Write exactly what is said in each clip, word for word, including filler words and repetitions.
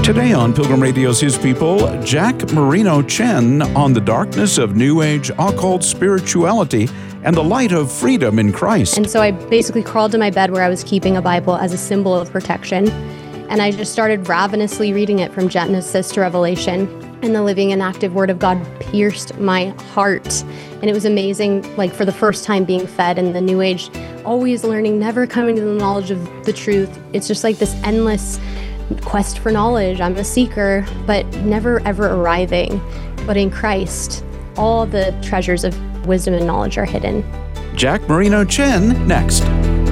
Today on Pilgrim Radio's His People, Jack Marino Chen on the darkness of New Age occult spirituality and the light of freedom in Christ. And so I basically crawled to my bed where I was keeping a Bible as a symbol of protection. And I just started ravenously reading it from Genesis to Revelation. And the living and active Word of God pierced my heart. And it was amazing, like for the first time being fed in the New Age, always learning, never coming to the knowledge of the truth. It's just like this endless quest for knowledge. I'm a seeker, but never ever arriving. But in Christ, all the treasures of wisdom and knowledge are hidden. Jack Marino Chen next.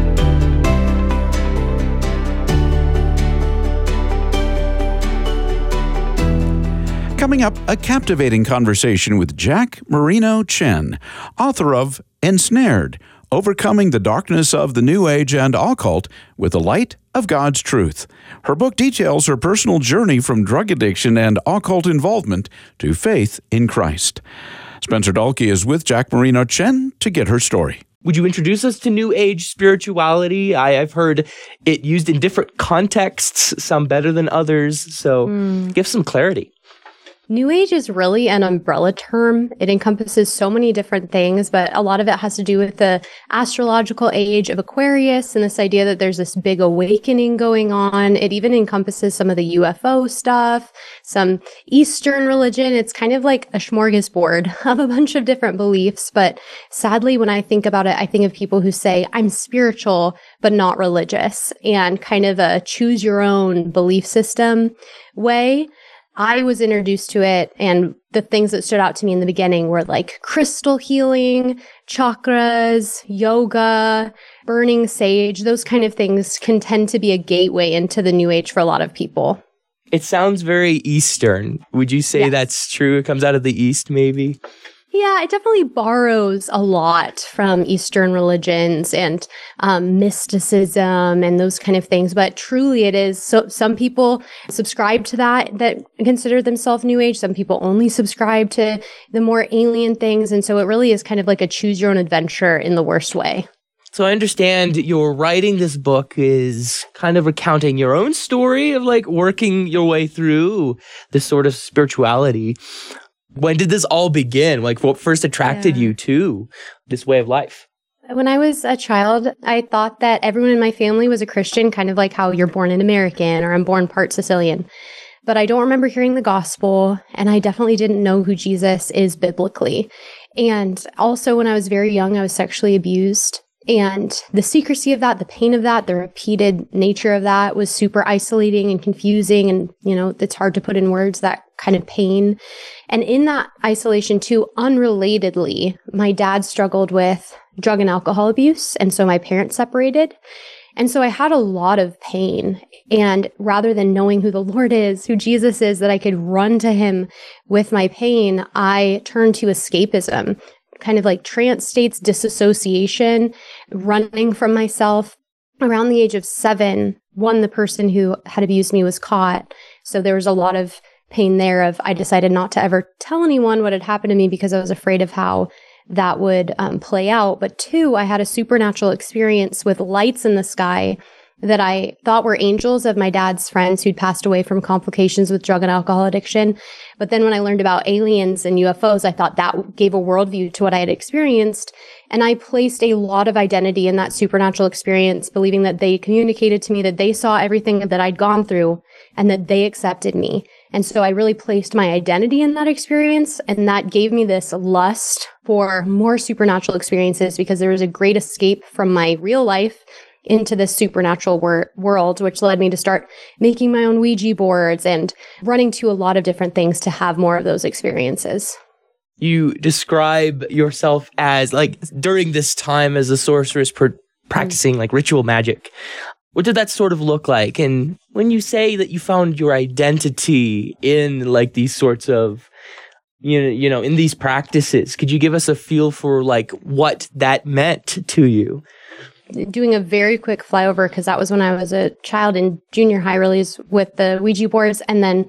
Coming up, a captivating conversation with Jack Marino Chen, author of Ensnared, Overcoming the Darkness of the New Age and Occult with the Light of God's Truth. Her book details her personal journey from drug addiction and occult involvement to faith in Christ. Spencer Dalkey is with Jack Marino Chen to get her story. Would you introduce us to New Age spirituality? I, I've heard it used in different contexts, some better than others, so mm. give some clarity. New Age is really an umbrella term. It encompasses so many different things, but a lot of it has to do with the astrological age of Aquarius and this idea that there's this big awakening going on. It even encompasses some of the U F O stuff, some Eastern religion. It's kind of like a smorgasbord of a bunch of different beliefs. But sadly, when I think about it, I think of people who say, I'm spiritual, but not religious, and kind of a choose your own belief system way. I was introduced to it, and the things that stood out to me in the beginning were like crystal healing, chakras, yoga, burning sage. Those kind of things can tend to be a gateway into the New Age for a lot of people. It sounds very Eastern. Would you say yes. That's true? It comes out of the East, maybe? Yeah, it definitely borrows a lot from Eastern religions and um, mysticism and those kind of things. But truly it is. So some people subscribe to that, that consider themselves New Age. Some people only subscribe to the more alien things. And so it really is kind of like a choose your own adventure in the worst way. So I understand your writing this book is kind of recounting your own story of like working your way through this sort of spirituality. When did this all begin? Like, what first attracted yeah. you to this way of life? When I was a child, I thought that everyone in my family was a Christian, kind of like how you're born an American or I'm born part Sicilian. But I don't remember hearing the gospel, and I definitely didn't know who Jesus is biblically. And also, when I was very young, I was sexually abused. And the secrecy of that, the pain of that, the repeated nature of that was super isolating and confusing. And, you know, it's hard to put in words, that kind of pain. And in that isolation too, unrelatedly, my dad struggled with drug and alcohol abuse. And so my parents separated. And so I had a lot of pain. And rather than knowing who the Lord is, who Jesus is, that I could run to him with my pain, I turned to escapism. Kind of like trance states, disassociation, running from myself. Around the age of seven, one, the person who had abused me was caught. So there was a lot of pain there of, I decided not to ever tell anyone what had happened to me because I was afraid of how that would um, play out. But two, I had a supernatural experience with lights in the sky that I thought were angels of my dad's friends who'd passed away from complications with drug and alcohol addiction. But then when I learned about aliens and U F Os, I thought that gave a worldview to what I had experienced. And I placed a lot of identity in that supernatural experience, believing that they communicated to me that they saw everything that I'd gone through and that they accepted me. And so I really placed my identity in that experience. And that gave me this lust for more supernatural experiences because there was a great escape from my real life into this supernatural wor- world, which led me to start making my own Ouija boards and running to a lot of different things to have more of those experiences. You describe yourself as, like, during this time as a sorceress pr- practicing, mm. like, ritual magic. What did that sort of look like? And when you say that you found your identity in, like, these sorts of, you know, you know, in these practices, could you give us a feel for, like, what that meant to you? Doing a very quick flyover, because that was when I was a child in junior high, really, is with the Ouija boards. And then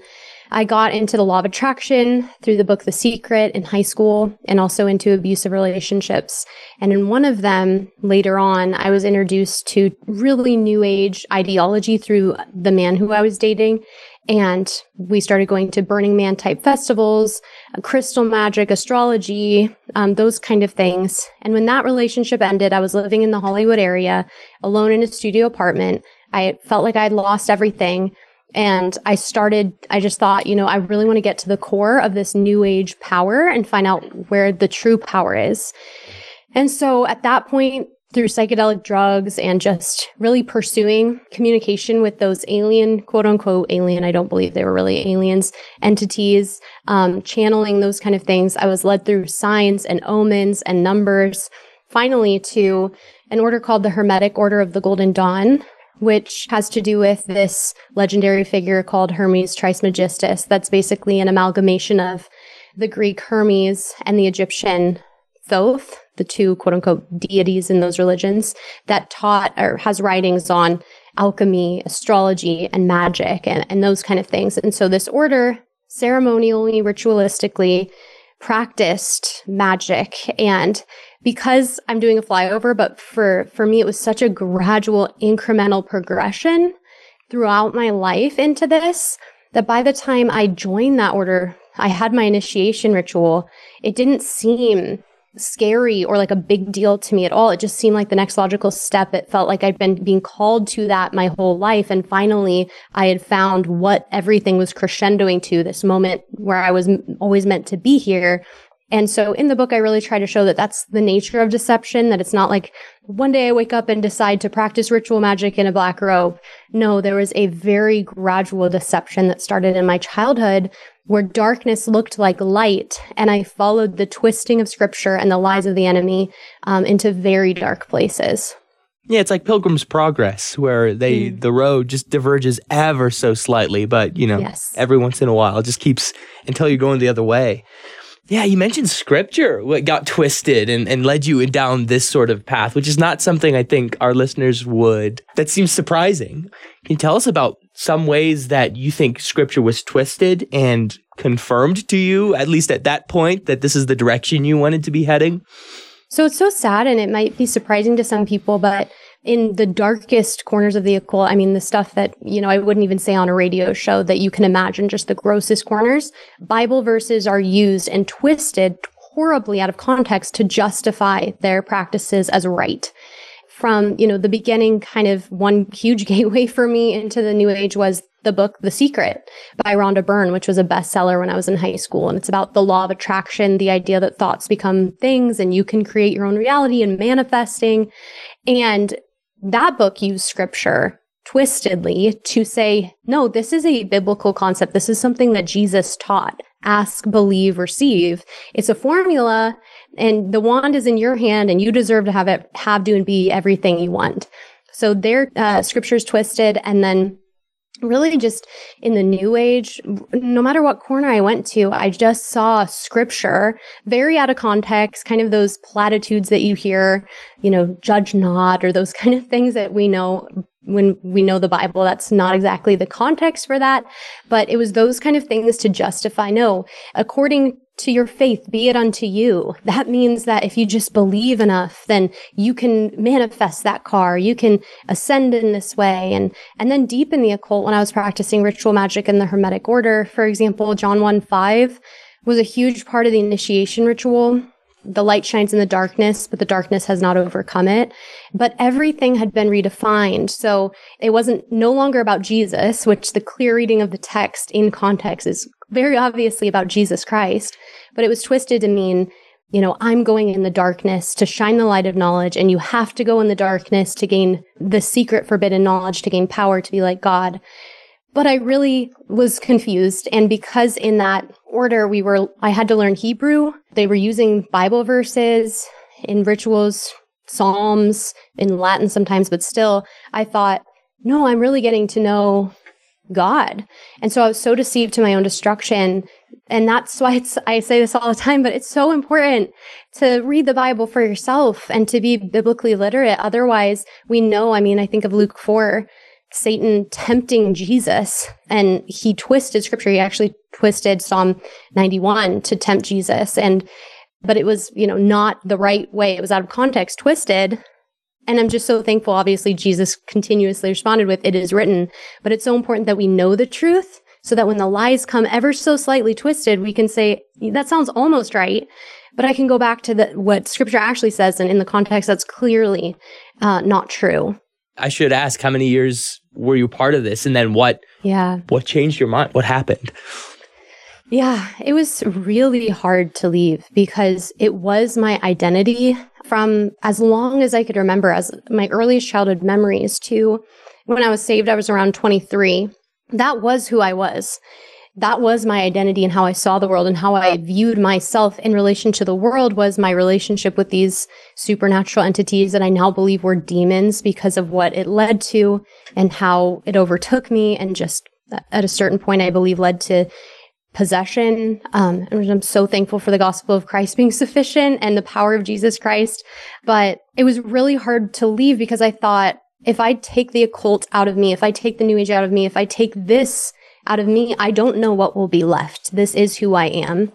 I got into the law of attraction through the book The Secret in high school and also into abusive relationships. And in one of them, later on, I was introduced to really new age ideology through the man who I was dating. And we started going to Burning Man type festivals, uh, crystal magic, astrology, um, those kind of things. And when that relationship ended, I was living in the Hollywood area, alone in a studio apartment. I felt like I'd lost everything. And I started, I just thought, you know, I really want to get to the core of this new age power and find out where the true power is. And so at that point, through psychedelic drugs and just really pursuing communication with those alien, quote unquote, alien, I don't believe they were really aliens, entities, um, channeling those kind of things, I was led through signs and omens and numbers, finally to an order called the Hermetic Order of the Golden Dawn, which has to do with this legendary figure called Hermes Trismegistus. That's basically an amalgamation of the Greek Hermes and the Egyptian Thoth, the two quote-unquote deities in those religions, that taught or has writings on alchemy, astrology, and magic, and, and those kind of things. And so this order ceremonially, ritualistically practiced magic. And because I'm doing a flyover, but for, for me, it was such a gradual, incremental progression throughout my life into this, that by the time I joined that order, I had my initiation ritual, it didn't seem scary or like a big deal to me at all. It just seemed like the next logical step. It felt like I'd been being called to that my whole life. And finally, I had found what everything was crescendoing to, this moment where I was m- always meant to be here. And so in the book, I really try to show that that's the nature of deception, that it's not like one day I wake up and decide to practice ritual magic in a black robe. No, there was a very gradual deception that started in my childhood where darkness looked like light, and I followed the twisting of scripture and the lies of the enemy um, into very dark places. Yeah, it's like Pilgrim's Progress, where they mm. the road just diverges ever so slightly, but, you know, yes. every once in a while, it just keeps until you're going the other way. Yeah, you mentioned scripture, what got twisted and, and led you down this sort of path, which is not something I think our listeners would. That seems surprising. Can you tell us about some ways that you think scripture was twisted and confirmed to you, at least at that point, that this is the direction you wanted to be heading? So it's so sad, and it might be surprising to some people, but in the darkest corners of the occult, I mean, the stuff that, you know, I wouldn't even say on a radio show that you can imagine, just the grossest corners, Bible verses are used and twisted horribly out of context to justify their practices as right. From, you know, the beginning, kind of one huge gateway for me into the New Age was the book The Secret by Rhonda Byrne, which was a bestseller when I was in high school. And it's about the law of attraction, the idea that thoughts become things and you can create your own reality and manifesting. And that book used scripture twistedly to say, no, this is a biblical concept. This is something that Jesus taught. Ask, believe, receive. It's a formula, and the wand is in your hand, and you deserve to have it, have, do, and be everything you want. So their uh, scriptures twisted, and then really just in the New Age, no matter what corner I went to, I just saw scripture very out of context, kind of those platitudes that you hear, you know, judge not, or those kind of things that we know when we know the Bible. That's not exactly the context for that, but it was those kind of things to justify, no, according to your faith, be it unto you. That means that if you just believe enough, then you can manifest that car. You can ascend in this way. And, and then deep in the occult, when I was practicing ritual magic in the Hermetic Order, for example, John one five was a huge part of the initiation ritual. The light shines in the darkness, but the darkness has not overcome it. But everything had been redefined. So it wasn't no longer about Jesus, which the clear reading of the text in context is very obviously about Jesus Christ, but it was twisted to mean, you know, I'm going in the darkness to shine the light of knowledge, and you have to go in the darkness to gain the secret forbidden knowledge, to gain power, to be like God. But I really was confused. And because in that order, we were, I had to learn Hebrew. They were using Bible verses in rituals, Psalms, in Latin sometimes, but still, I thought, no, I'm really getting to know God. And so I was so deceived to my own destruction. And that's why it's, I say this all the time, but it's so important to read the Bible for yourself and to be biblically literate. Otherwise, we know, I mean, I think of Luke four, Satan tempting Jesus, and he twisted scripture. He actually twisted Psalm ninety-one to tempt Jesus. And, but it was, you know, not the right way. It was out of context, twisted. And I'm just so thankful. Obviously, Jesus continuously responded with, "It is written." But it's so important that we know the truth so that when the lies come ever so slightly twisted, we can say, that sounds almost right. But I can go back to the, what scripture actually says. And in the context, that's clearly uh, not true. I should ask, how many years were you part of this? And then what, yeah. what changed your mind? What happened? Yeah, it was really hard to leave because it was my identity from as long as I could remember, as my earliest childhood memories to when I was saved. I was around twenty-three. That was who I was. That was my identity, and how I saw the world and how I viewed myself in relation to the world was my relationship with these supernatural entities that I now believe were demons because of what it led to and how it overtook me. And just at a certain point, I believe led to possession. Um, and I'm so thankful for the gospel of Christ being sufficient and the power of Jesus Christ. But it was really hard to leave because I thought, if I take the occult out of me, if I take the New Age out of me, if I take this out of me, I don't know what will be left. This is who I am.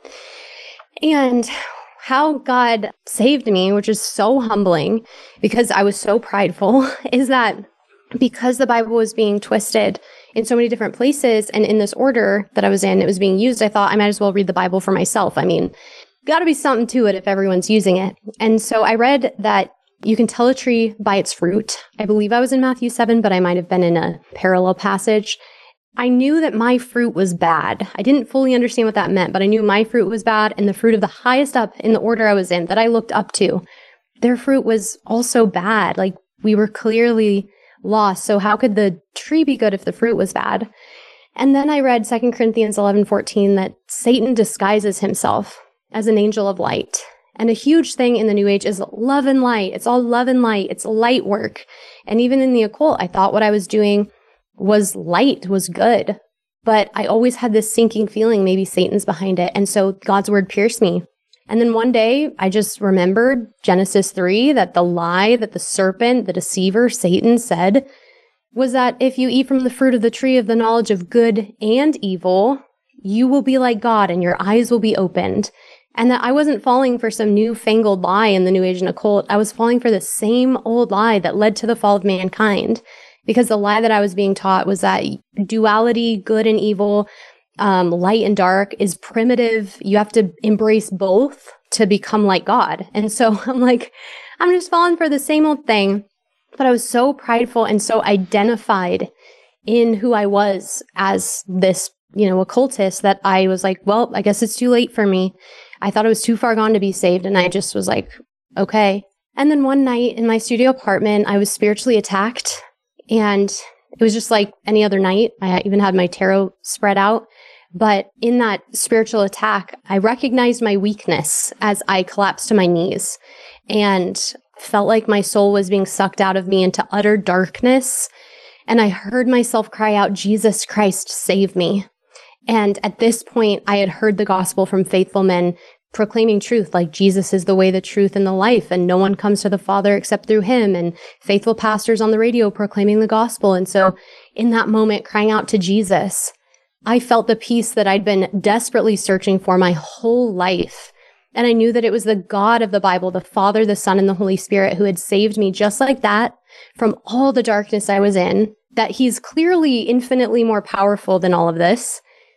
And how God saved me, which is so humbling because I was so prideful, is that because the Bible was being twisted in so many different places and in this order that I was in, it was being used, I thought I might as well read the Bible for myself. I mean, got to be something to it if everyone's using it. And so I read that you can tell a tree by its fruit. I believe I was in Matthew seven, but I might have been in a parallel passage. I knew that my fruit was bad. I didn't fully understand what that meant, but I knew my fruit was bad, and the fruit of the highest up in the order I was in that I looked up to, their fruit was also bad. Like, we were clearly lost. So how could the tree be good if the fruit was bad? And then I read Second Corinthians eleven fourteen that Satan disguises himself as an angel of light. And a huge thing in the New Age is love and light. It's all love and light. It's light work. And even in the occult, I thought what I was doing was light, was good. But I always had this sinking feeling maybe Satan's behind it. And so God's word pierced me. And then one day I just remembered Genesis three, that the lie that the serpent, the deceiver, Satan said was that if you eat from the fruit of the tree of the knowledge of good and evil, you will be like God and your eyes will be opened. And that I wasn't falling for some newfangled lie in the New Age and occult. I was falling for the same old lie that led to the fall of mankind. Because the lie that I was being taught was that duality, good and evil, um, light and dark, is primitive. You have to embrace both to become like God. And so I'm like, I'm just falling for the same old thing. But I was so prideful and so identified in who I was as this, you know, occultist that I was like, well, I guess it's too late for me. I thought it was too far gone to be saved. And I just was like, okay. And then one night in my studio apartment, I was spiritually attacked. And it was just like any other night. I even had my tarot spread out. But in that spiritual attack, I recognized my weakness as I collapsed to my knees and felt like my soul was being sucked out of me into utter darkness. And I heard myself cry out, "Jesus Christ, save me." And at this point, I had heard the gospel from faithful men proclaiming truth, like Jesus is the way, the truth, and the life, and no one comes to the Father except through him, and faithful pastors on the radio proclaiming the gospel. And so in that moment, crying out to Jesus, I felt the peace that I'd been desperately searching for my whole life. And I knew that it was the God of the Bible, the Father, the Son, and the Holy Spirit, who had saved me just like that from all the darkness I was in, that he's clearly infinitely more powerful than all of this.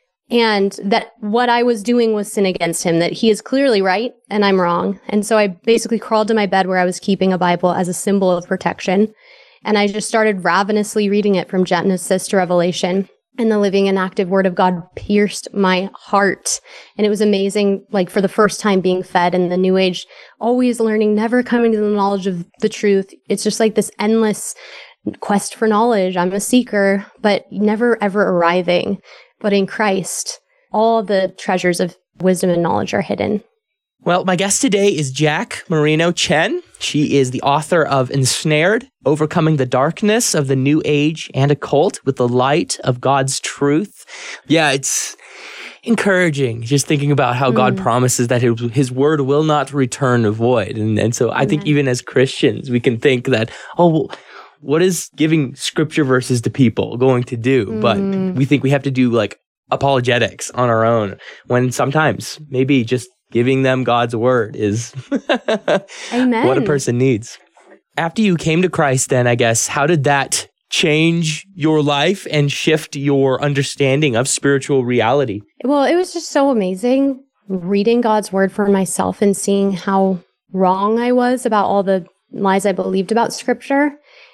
And that what I was doing was sin against him, that he is clearly right and I'm wrong. And so I basically crawled to my bed where I was keeping a Bible as a symbol of protection. And I just started ravenously reading it from Genesis to Revelation. And the living and active word of God pierced my heart. And it was amazing, like for the first time being fed in the New Age, always learning, never coming to the knowledge of the truth. It's just like this endless quest for knowledge. I'm a seeker, but never ever arriving. But in Christ, all the treasures of wisdom and knowledge are hidden. Well, my guest today is Jack Marino Chen. She is the author of Ensnared, Overcoming the Darkness of the New Age and Occult with the Light of God's Truth. Yeah, it's encouraging just thinking about how mm. God promises that his, his word will not return void. And, and so I Amen. think even as Christians, we can think that, oh, well, what is giving scripture verses to people going to do? Mm. But we think we have to do like apologetics on our own, when sometimes maybe just giving them God's word is Amen. What a person needs. After you came to Christ, then, I guess, how did that change your life and shift your understanding of spiritual reality? Well, it was just so amazing reading God's word for myself and seeing how wrong I was about all the lies I believed about scripture.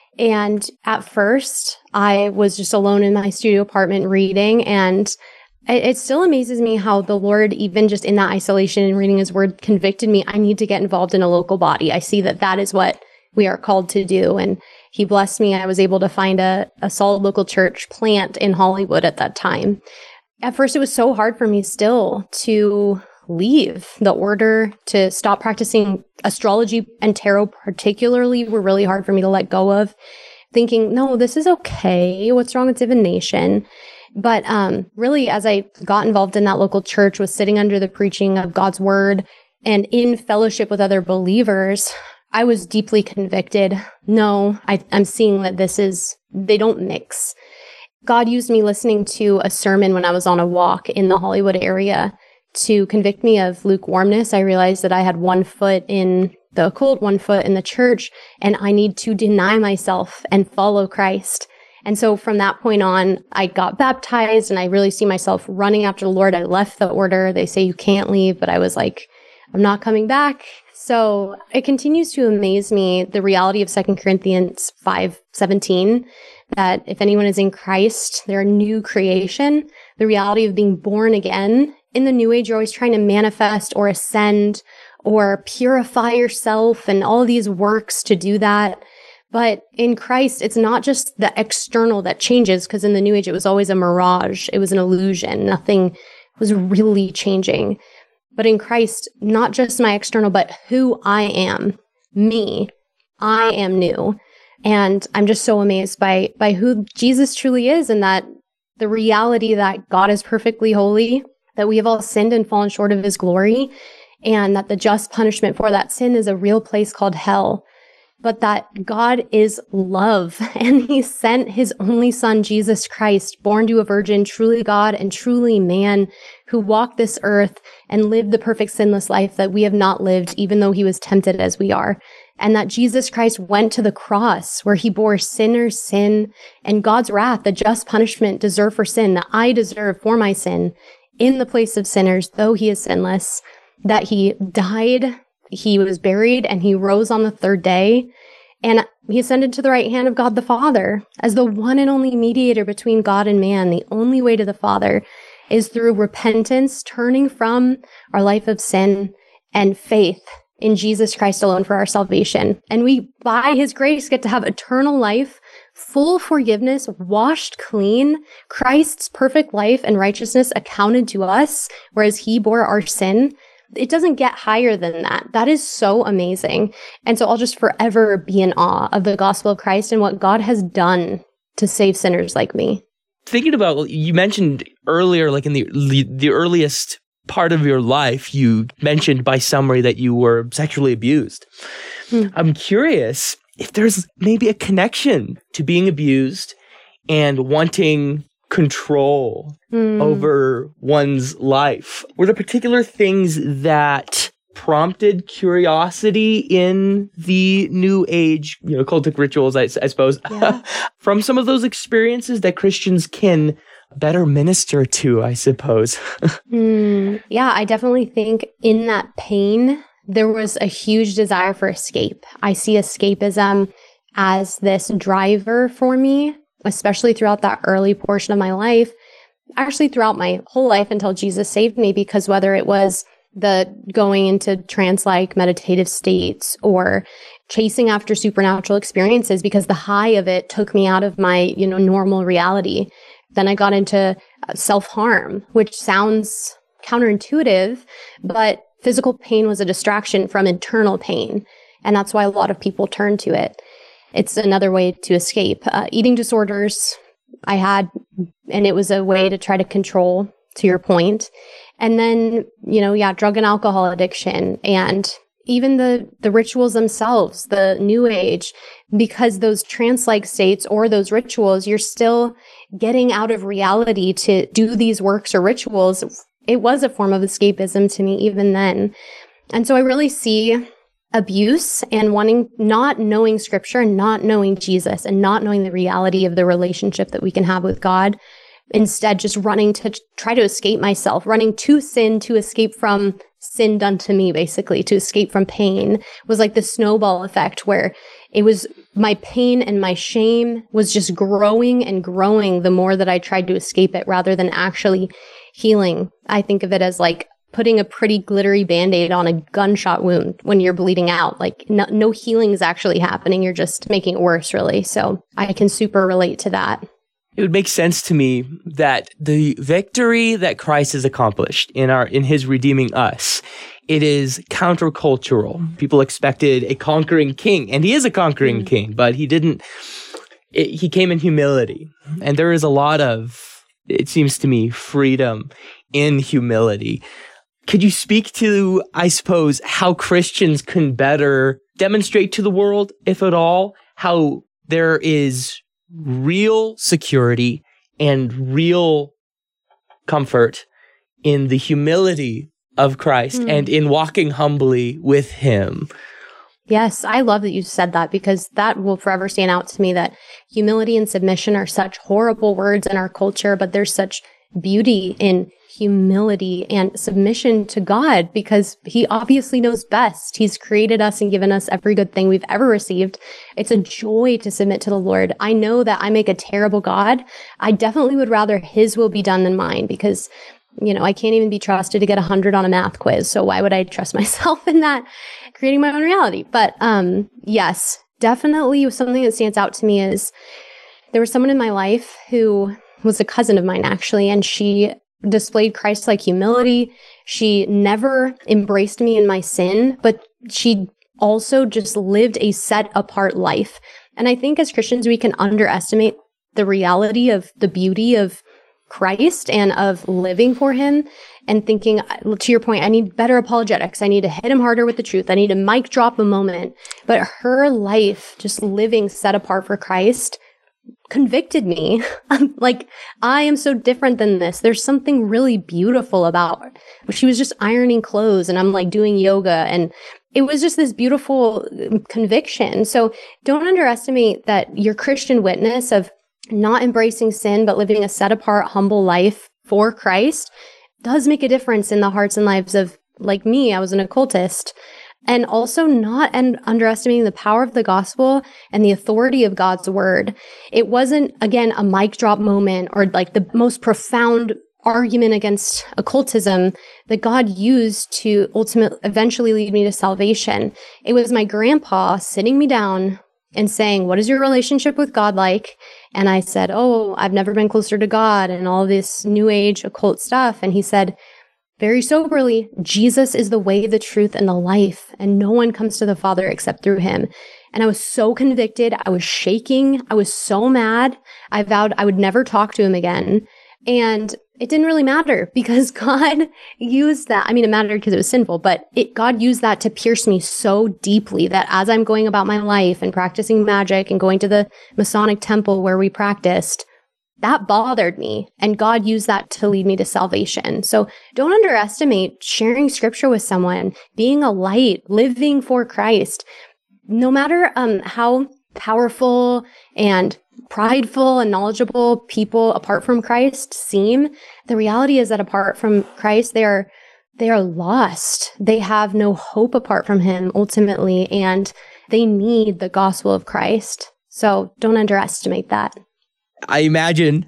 And at first, I was just alone in my studio apartment reading, and it, it still amazes me how the Lord, even just in that isolation and reading his word, convicted me. I need to get involved in a local body. I see that that is what we are called to do. And he blessed me. I was able to find a, a solid local church plant in Hollywood at that time. At first, it was so hard for me still to leave the order, to stop practicing astrology and tarot particularly were really hard for me to let go of, thinking, no, this is okay. What's wrong with divination? But um, really, as I got involved in that local church, was sitting under the preaching of God's word and in fellowship with other believers, I was deeply convicted. No, I, I'm seeing that this is, they don't mix. God used me listening to a sermon when I was on a walk in the Hollywood area to convict me of lukewarmness. I realized that I had one foot in the occult, one foot in the church, and I need to deny myself and follow Christ. And so from that point on, I got baptized, and I really see myself running after the Lord. I left the order. They say you can't leave, but I was like, I'm not coming back. So it continues to amaze me, the reality of Second Corinthians five seventeen, that if anyone is in Christ, they're a new creation. The reality of being born again. In the New Age, you're always trying to manifest or ascend or purify yourself and all these works to do that. But in Christ, it's not just the external that changes, because in the New Age, it was always a mirage. It was an illusion. Nothing was really changing. But in Christ, not just my external, but who I am, me, I am new. And I'm just so amazed by, by who Jesus truly is, and that the reality that God is perfectly holy, that we have all sinned and fallen short of his glory, and that the just punishment for that sin is a real place called hell. But that God is love, and he sent his only son, Jesus Christ, born to a virgin, truly God and truly man, who walked this earth and lived the perfect sinless life that we have not lived, even though he was tempted as we are. And that Jesus Christ went to the cross where he bore sinners' sin and God's wrath, the just punishment deserved for sin that I deserve for my sin, in the place of sinners, though he is sinless, that he died, he was buried, and he rose on the third day. And he ascended to the right hand of God the Father as the one and only mediator between God and man. The only way to the Father is through repentance, turning from our life of sin, and faith in Jesus Christ alone for our salvation. And we, by his grace, get to have eternal life, full forgiveness, washed clean, Christ's perfect life and righteousness accounted to us, whereas he bore our sin. It doesn't get higher than that. That is so amazing. And so I'll just forever be in awe of the gospel of Christ and what God has done to save sinners like me. Thinking about, you mentioned earlier, like in the the earliest part of your life, you mentioned by summary that you were sexually abused. Hmm. I'm curious if there's maybe a connection to being abused and wanting control mm. over one's life. Were there particular things that prompted curiosity in the New Age, you know, cultic rituals, I, I suppose, yeah. from some of those experiences that Christians can better minister to, I suppose? mm, yeah, I definitely think in that pain, there was a huge desire for escape. I see escapism as this driver for me, especially throughout that early portion of my life, actually throughout my whole life until Jesus saved me, because whether it was the going into trance-like meditative states or chasing after supernatural experiences, because the high of it took me out of my, you know, normal reality. Then I got into self-harm, which sounds counterintuitive, but physical pain was a distraction from internal pain. And that's why a lot of people turn to it. It's another way to escape. Uh, eating disorders I had, and it was a way to try to control, to your point. And then, you know, yeah, drug and alcohol addiction. And even the the rituals themselves, the New Age, because those trance-like states or those rituals, you're still getting out of reality to do these works or rituals. It was a form of escapism to me even then. And so I really see abuse and wanting, not knowing scripture and not knowing Jesus and not knowing the reality of the relationship that we can have with God. Instead, just running to try to escape myself, running to sin to escape from sin done to me, basically, to escape from pain, was like the snowball effect where it was my pain and my shame was just growing and growing the more that I tried to escape it rather than actually healing. I think of it as like putting a pretty glittery Band-Aid on a gunshot wound when you're bleeding out. Like no, no healing is actually happening. You're just making it worse, really. So I can super relate to that. It would make sense to me that the victory that Christ has accomplished in our in his redeeming us, it is countercultural. People expected a conquering king, and he is a conquering mm-hmm. king, but he didn't. It, he came in humility, and there is a lot of, it seems to me, freedom in humility. Could you speak to, I suppose, how Christians can better demonstrate to the world, if at all, how there is real security and real comfort in the humility of Christ mm. and in walking humbly with him? Yes, I love that you said that, because that will forever stand out to me, that humility and submission are such horrible words in our culture, but there's such beauty in humility and submission to God, because he obviously knows best. He's created us and given us every good thing we've ever received. It's a joy to submit to the Lord. I know that I make a terrible God. I definitely would rather his will be done than mine, because, you know, I can't even be trusted to get a hundred on a math quiz. So why would I trust myself in that, creating my own reality? But um, yes, definitely something that stands out to me is there was someone in my life who was a cousin of mine, actually, and she displayed Christ-like humility. She never embraced me in my sin, but she also just lived a set-apart life. And I think as Christians, we can underestimate the reality of the beauty of Christ and of living for him and thinking, to your point, I need better apologetics. I need to hit him harder with the truth. I need to mic drop a moment. But her life, just living set apart for Christ, convicted me. Like, I am so different than this. There's something really beautiful about her. She was just ironing clothes and I'm like doing yoga, and it was just this beautiful conviction. So don't underestimate that your Christian witness of not embracing sin, but living a set apart, humble life for Christ does make a difference in the hearts and lives of, like me, I was an occultist. And also not and underestimating the power of the gospel and the authority of God's word. It wasn't, again, a mic drop moment or like the most profound argument against occultism that God used to ultimately, eventually lead me to salvation. It was my grandpa sitting me down and saying, what is your relationship with God like? And I said, oh, I've never been closer to God and all this new age occult stuff. And he said, very soberly, Jesus is the way, the truth, and the life, and no one comes to the Father except through him. And I was so convicted. I was shaking. I was so mad. I vowed I would never talk to him again. And it didn't really matter because God used that. I mean, it mattered because it was sinful, but it, God used that to pierce me so deeply that as I'm going about my life and practicing magic and going to the Masonic temple where we practiced, that bothered me, and God used that to lead me to salvation. So don't underestimate sharing scripture with someone, being a light, living for Christ. No matter um, how powerful and prideful and knowledgeable people apart from Christ seem, the reality is that apart from Christ, they are they are lost. They have no hope apart from him ultimately, and they need the gospel of Christ. So don't underestimate that. I imagine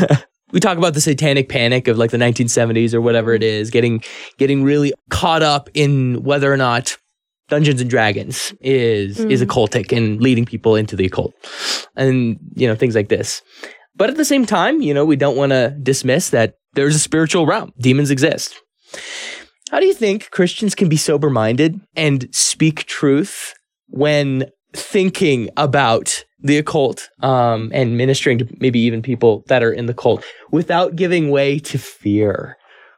we talk about the satanic panic of like the nineteen seventies or whatever it is, getting getting really caught up in whether or not Dungeons and Dragons is mm. is occultic and leading people into the occult and, you know, things like this. But at the same time, you know, we don't want to dismiss that there's a spiritual realm. Demons exist. How do you think Christians can be sober-minded and speak truth when thinking about the occult um, and ministering to maybe even people that are in the cult without giving way to fear?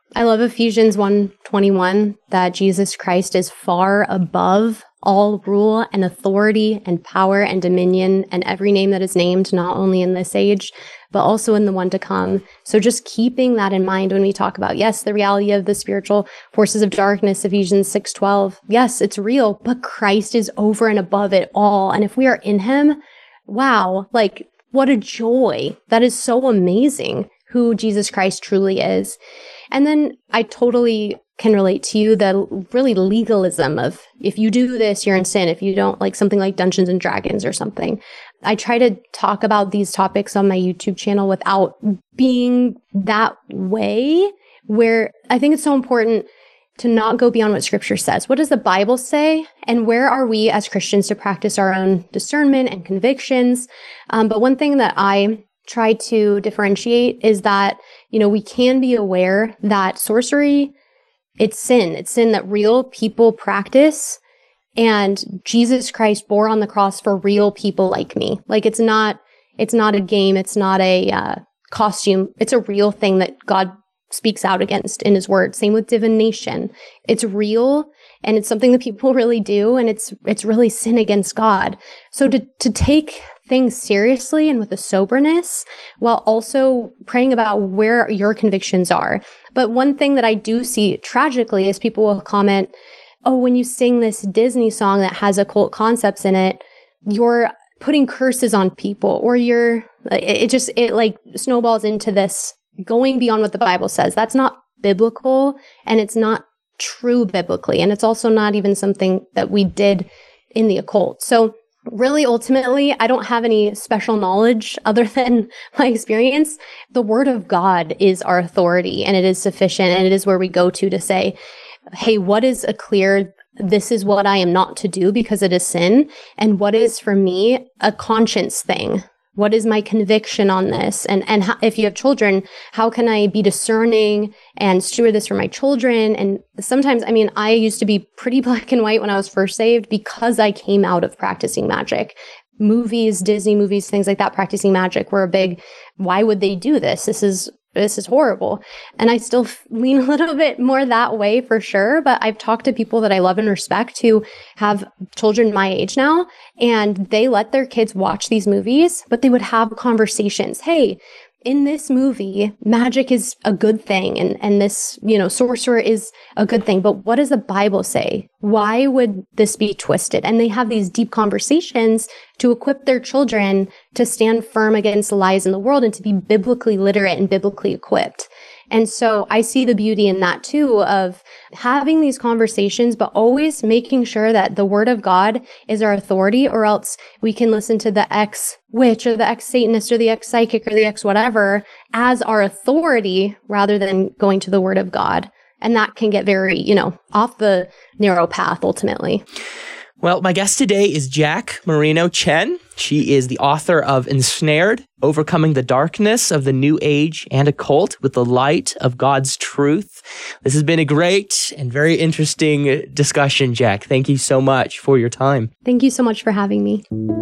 I love Ephesians one twenty-one, that Jesus Christ is far above all rule and authority and power and dominion and every name that is named, not only in this age, but also in the one to come. So just keeping that in mind when we talk about, yes, the reality of the spiritual forces of darkness, Ephesians six twelve. Yes, it's real, but Christ is over and above it all. And if we are in him, wow, like what a joy. That is so amazing who Jesus Christ truly is. And then I totally can relate to you the really legalism of if you do this, you're in sin. If you don't, like something like Dungeons and Dragons or something. I try to talk about these topics on my YouTube channel without being that way, where I think it's so important to not go beyond what scripture says. What does the Bible say? And where are we as Christians to practice our own discernment and convictions? Um, but one thing that I try to differentiate is that, you know, we can be aware that sorcery, it's sin. It's sin that real people practice. And Jesus Christ bore on the cross for real people like me. Like it's not, it's not a game. It's not a uh, costume. It's a real thing that God speaks out against in his word. Same with divination. It's real and it's something that people really do. And it's, it's really sin against God. So to, to take things seriously and with a soberness while also praying about where your convictions are. But one thing that I do see tragically is people will comment, oh, when you sing this Disney song that has occult concepts in it, you're putting curses on people, or you're, it just, it like snowballs into this going beyond what the Bible says. That's not biblical, and it's not true biblically. And it's also not even something that we did in the occult. So really, ultimately, I don't have any special knowledge other than my experience. The word of God is our authority, and it is sufficient, and it is where we go to to say, hey, what is a clear, this is what I am not to do because it is sin, and what is for me a conscience thing? What is my conviction on this? And and how, if you have children, how can I be discerning and steward this for my children? And sometimes, I mean, I used to be pretty black and white when I was first saved because I came out of practicing magic. Movies, Disney movies, things like that, practicing magic were a big, why would they do this? This is this is horrible. And I still lean a little bit more that way for sure. But I've talked to people that I love and respect who have children my age now, and they let their kids watch these movies, but they would have conversations. Hey, in this movie, magic is a good thing, and, and this, you know, sorcerer is a good thing. But what does the Bible say? Why would this be twisted? And they have these deep conversations to equip their children to stand firm against the lies in the world and to be biblically literate and biblically equipped. And so I see the beauty in that too, of having these conversations, but always making sure that the word of God is our authority, or else we can listen to the ex-witch or the ex-Satanist or the ex-psychic or the ex-whatever as our authority rather than going to the word of God. And that can get very, you know, off the narrow path ultimately. Well, my guest today is Jack Marino Chen. She is the author of Ensnared, Overcoming the Darkness of the New Age and Occult with the Light of God's Truth. This has been a great and very interesting discussion, Jack. Thank you so much for your time. Thank you so much for having me.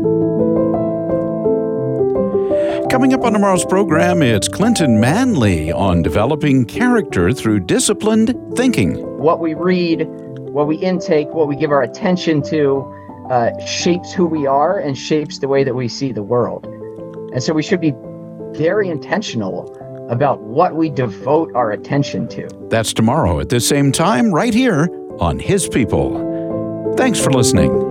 Coming up on tomorrow's program, it's Clinton Manley on developing character through disciplined thinking. What we read, what we intake, what we give our attention to, uh, shapes who we are and shapes the way that we see the world. And so we should be very intentional about what we devote our attention to. That's tomorrow at the same time, right here on His People. Thanks for listening.